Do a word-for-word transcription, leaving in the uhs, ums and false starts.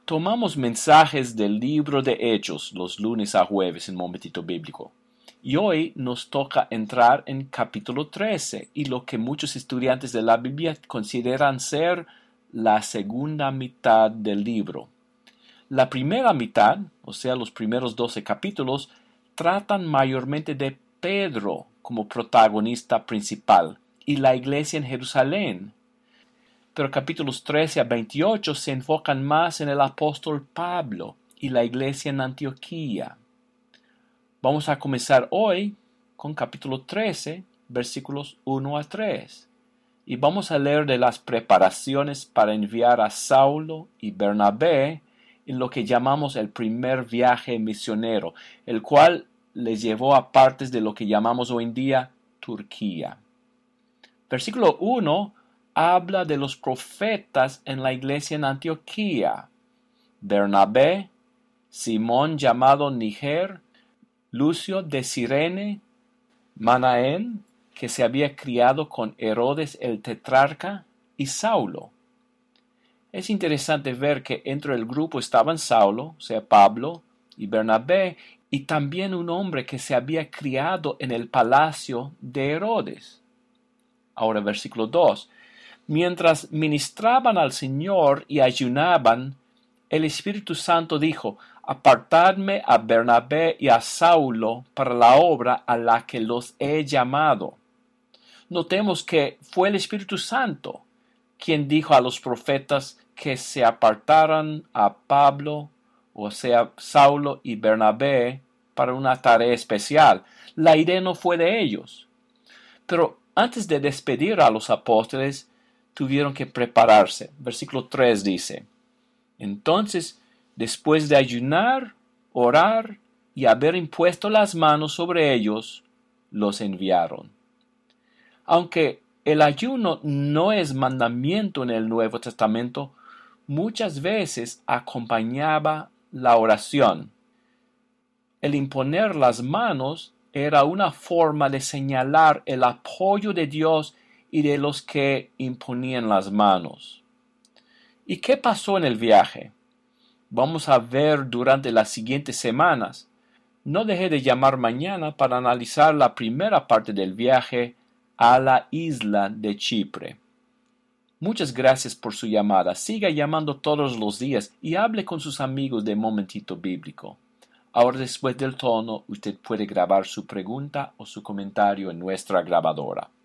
Tomamos mensajes del libro de Hechos los lunes a jueves en Momentito Bíblico. Y hoy nos toca entrar en capítulo trece y lo que muchos estudiantes de la Biblia consideran ser la segunda mitad del libro. La primera mitad, o sea, los primeros doce capítulos, tratan mayormente de Pedro como protagonista principal y la iglesia en Jerusalén. Pero capítulos trece a veintiocho se enfocan más en el apóstol Pablo y la iglesia en Antioquía. Vamos a comenzar hoy con capítulo trece, versículos uno a tres. Y vamos a leer de las preparaciones para enviar a Saulo y Bernabé en lo que llamamos el primer viaje misionero, el cual les llevó a partes de lo que llamamos hoy en día Turquía. Versículo uno habla de los profetas en la iglesia en Antioquía: Bernabé, Simón llamado Níger, Lucio de Cirene, Manaén, que se había criado con Herodes el tetrarca, y Saulo. Es interesante ver que entre el grupo estaban Saulo, o sea Pablo, y Bernabé, y también un hombre que se había criado en el palacio de Herodes. Ahora versículo dos. Mientras ministraban al Señor y ayunaban, el Espíritu Santo dijo: apartadme a Bernabé y a Saulo para la obra a la que los he llamado. Notemos que fue el Espíritu Santo quien dijo a los profetas que se apartaran a Pablo, o sea, Saulo y Bernabé, para una tarea especial. La idea no fue de ellos. Pero antes de despedir a los apóstoles, tuvieron que prepararse. Versículo tres dice: entonces, después de ayunar, orar y haber impuesto las manos sobre ellos, los enviaron. Aunque el ayuno no es mandamiento en el Nuevo Testamento, muchas veces acompañaba la oración. El imponer las manos era una forma de señalar el apoyo de Dios y de los que imponían las manos. ¿Y qué pasó en el viaje? Vamos a ver durante las siguientes semanas. No deje de llamar mañana para analizar la primera parte del viaje a la isla de Chipre. Muchas gracias por su llamada. Siga llamando todos los días y hable con sus amigos de Momentito Bíblico. Ahora, después del tono, usted puede grabar su pregunta o su comentario en nuestra grabadora.